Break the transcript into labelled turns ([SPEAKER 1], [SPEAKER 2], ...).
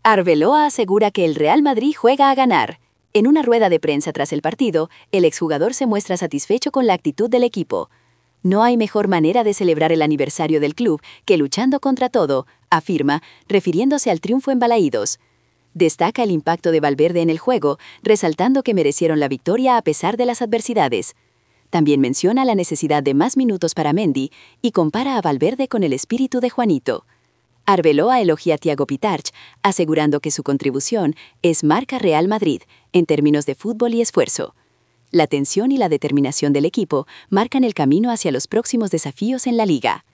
[SPEAKER 1] Arbeloa asegura que el Real Madrid juega a ganar. En una rueda de prensa tras el partido, el exjugador se muestra satisfecho con la actitud del equipo. No hay mejor manera de celebrar el aniversario del club que luchando contra todo, afirma, refiriéndose al triunfo en Balaídos. Destaca el impacto de Valverde en el juego, resaltando que merecieron la victoria a pesar de las adversidades. También menciona la necesidad de más minutos para Mendy y compara a Valverde con el espíritu de Juanito. Arbeloa elogia a Thiago Pitarch, asegurando que su contribución es marca Real Madrid en términos de fútbol y esfuerzo. La tensión y la determinación del equipo marcan el camino hacia los próximos desafíos en la liga.